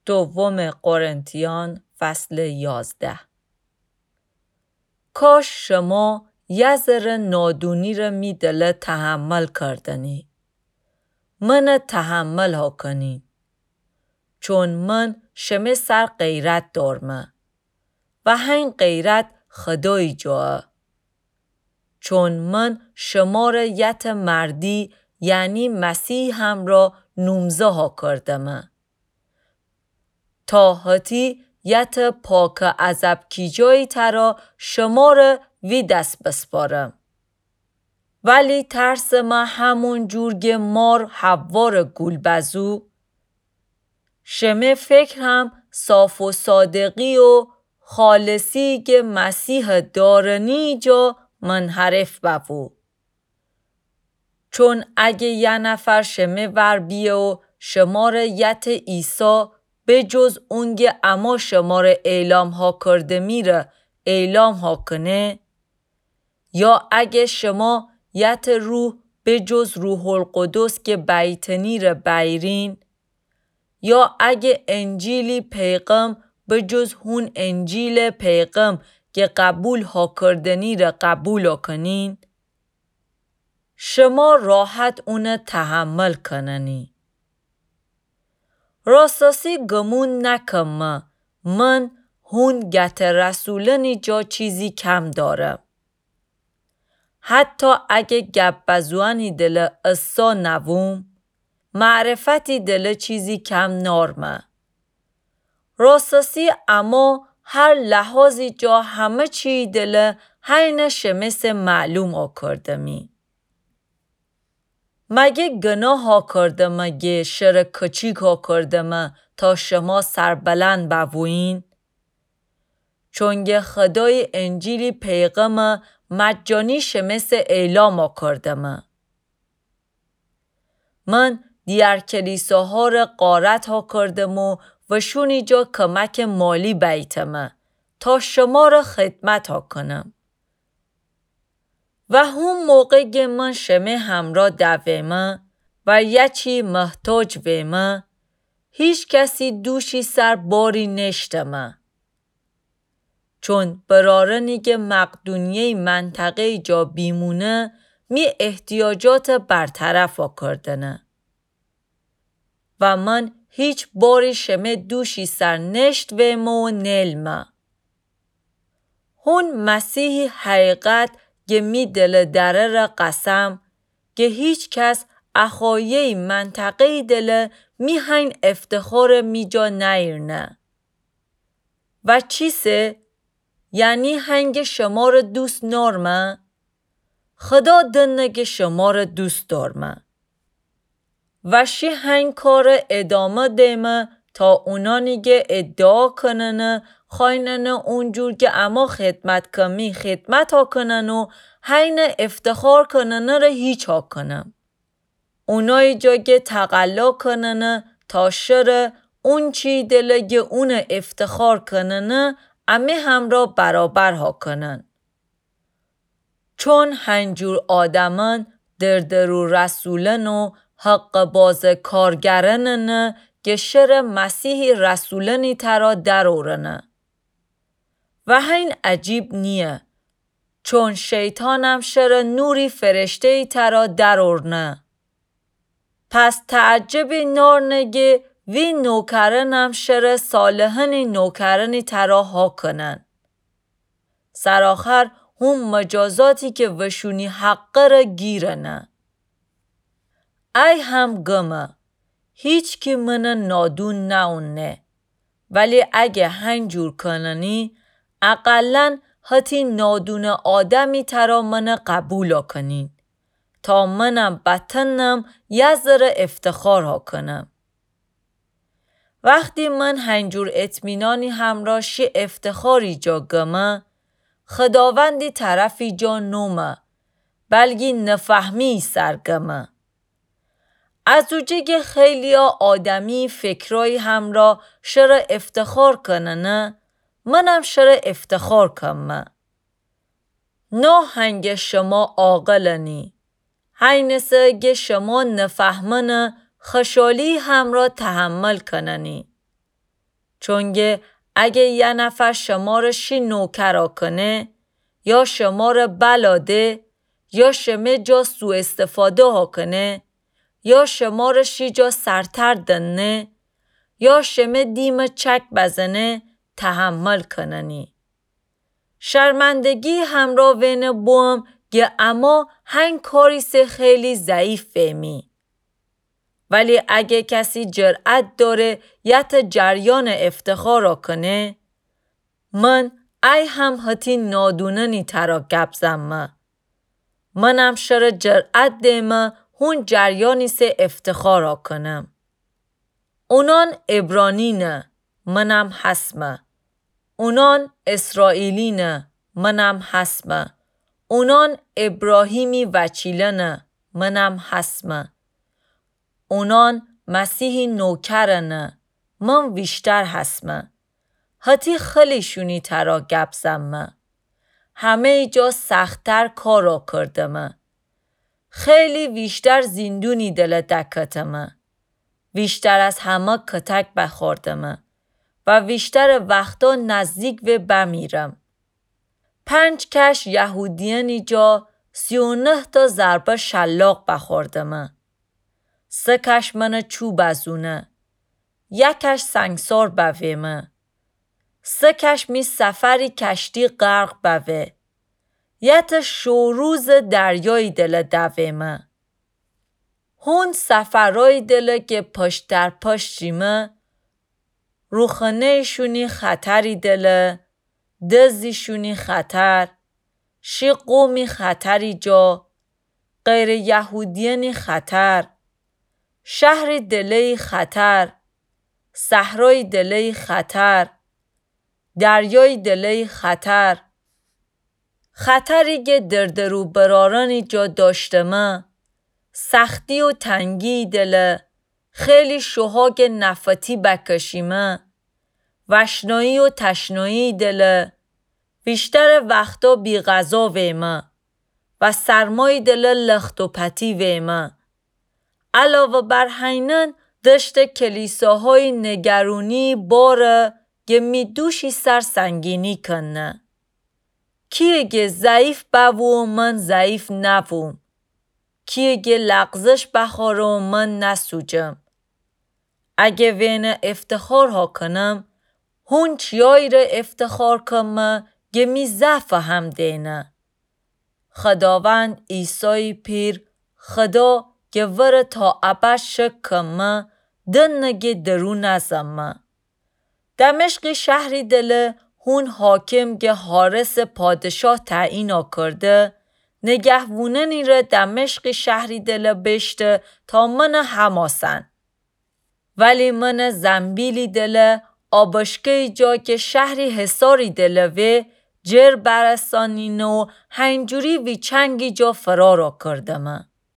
دوم قرنتیان فصل 11. کاش شما یه ذره نادونی را می دل تحمل کردنی. من تحمل ها کنین. چون من شما سر غیرت دارم. و این غیرت خدای جا. چون من شما را یت مردی یعنی مسیح هم را نومزه ها کردم. تا حتی یت پاک عذب کی جایی ترا شما را وی دست بسپارم. ولی ترس ما همون جورگ مار حوار گول بزو. شما فکر هم صاف و صادقی و خالصی که مسیح دارنی جا منحرف ببو. چون اگه یه نفر شما ور بیه و شما را یت عیسی به جز اونگه اما شما را اعلام ها کرده میره اعلام ها کنه، یا اگه شما یت روح به جز روح القدس که بیتنی را بیرین، یا اگه انجیلی پیغم به جز هون انجیل پیغم که قبول ها کردنی را قبول ها کنین، شما راحت اون تحمل کننی. راستاسی گمون نکم من هون گت رسولنی جا چیزی کم دارم. حتی اگه گپ بزوانی دل اصا نووم، معرفتی دل چیزی کم نارمه. راستاسی اما هر لحاظی جا همه چی دل هین شمس معلوم آکردمی. مگه گناه ها کرده مگه شر کچیک ها کرده تا شما سربلند بوین؟ چونگه خدای انجیلی پیغم مجانی شمس اعلام ها کرده من دیار کلیساها را قارت ها کردم و شونی جا کمک مالی بیتم تا شما را خدمت ها کنم. و هم موقع که من شما همراه دویمه و یچی محتاج ویمه، هیچ کسی دوشی سر باری نشتمه. چون برارنی که مقدونیه منطقه جا بیمونه می احتیاجات برطرف آکردنه. و من هیچ باری شما دوشی سر نشت ویمه و نلمه. هون مسیحی حقیقت که می دل دره را قسم که هیچ کس اخایه منطقه دل می هین افتخار می جا نیرنه. و چیسه؟ یعنی هنگ شما را دوست نارمه؟ خدا دنگ شما را دوست دارمه. و شی هنگ کار ادامه دیمه تا اونانی که ادعا کنن خواینن اونجور که اما خدمت کمی خدمت ها کنن و هین افتخار کنن را هیچ ها کنم. اونایی جا که تقلا کنن تا شر اون چی دلگه اون افتخار کنن امی هم را برابر ها کنن. چون هنجور آدمان دردرو رسولن و حق باز کارگرنن که شر مسیح رسولنی ترا درورنه. و هین عجیب نیه. چون شیطانم شر نوری فرشته ترا درورنه. پس تعجبی نارنگه وی نوکرنم شر صالحنی نوکرنی ترا ها کنن. سراخر هم مجازاتی که وشونی حق را گیرنه. ای هم گمه. هیچ کی من نادون ناونه. ولی اگه هنجور کننی اقلن حتی نادون آدمی ترا من قبول کنین. تا منم بطنم یه ذره افتخار ها کنم. وقتی من هنجور اطمینانی همراشی افتخاری جا گمه خداوندی طرفی جا نومه بلگی نفهمی سرگمه. از اوجه که خیلی آدمی فکرای همرا شر افتخار کننه منم شر افتخار کنم. نه هنگ شما عاقلنی. هینسه که شما نفهمنه خشالی همرا تحمل کننی. چونگه اگه یه نفر شما را شی نوکرا کنه یا شما را بلاده یا شما جا سوء استفاده ها کنه یا شما را شی جا سرتر دنه یا شما دیم چک بزنه تحمل کننی. شرمندگی همراه وینه بوم گه اما هنگ کاری سه خیلی ضعیف فهمی. ولی اگه کسی جرأت داره یت جریان افتخار را کنه من ای هم حتی نادوننی ترا گپ زمه. منم شر جرأت دیمه هون جریانی سه افتخار را کنم. اونان عبرانی نه منم حسمه. اونان اسرائیلی نه منم حسمه. اونان ابراهیمی وچیله نه منم حسمه. اونان مسیحی نوکر نه من ویشتر حسمه. حتی خیلی شونی ترا گپ زمه. همه جا سختتر کارا کردمه. خیلی ویشتر زندونی دل دکتمه. ویشتر از همه کتک بخوردمه. و ویشتر وقتا نزدیک و بمیرم. 5 کش یهودیانی جا 39 تا ضربه شلاق بخوردمه. 3 کش من چوب ازونه. 1 کش سنگسار بویمه. 3 کش می سفری کشتی غرق بوه. 1 شوروز دریای دل دویمه. هون سفرای دل که پشت در پشت جیمه روخانه شونی خطری دله، دزدی شونی خطر، شی قومی خطری جا، غیر یهودیانی خطر، شهر دلی خطر، صحرای دلی خطر، دریای دلی خطر، خطری که دردرو برارانی جا داشتمه، سختی و تنگی دله، خیلی شوهاگ نفتی بکشیمه، وشنایی و تشنایی دله، بیشتر وقتا بی غذا ویمه و سرمای دله لخت و پتی ویمه. علاوه بر هینن دشت کلیساهای نگرونی باره که می دوشی سر سنگینی کنه. کیه که ضعیف بوو من ضعیف نبوم. کیه که لغزش بخوره من نسوجم. اگه وین افتخار ها کنم هون چیایی را افتخار کنم که می ضعف هم دینه. خداوند عیسی پیر خدا که ور تا ابد شک کنم دنگه درو نزمه. دمشق شهری دله هون حاکم که حارس پادشاه تعیین کرده نگهووننی را دمشق شهری دله بشته تا من هماسن. ولی من زنبیلی دله آبشکه جا که شهری حصاری دله و جر برسانین و هنجوری وی چنگی جا فرارا کردمه.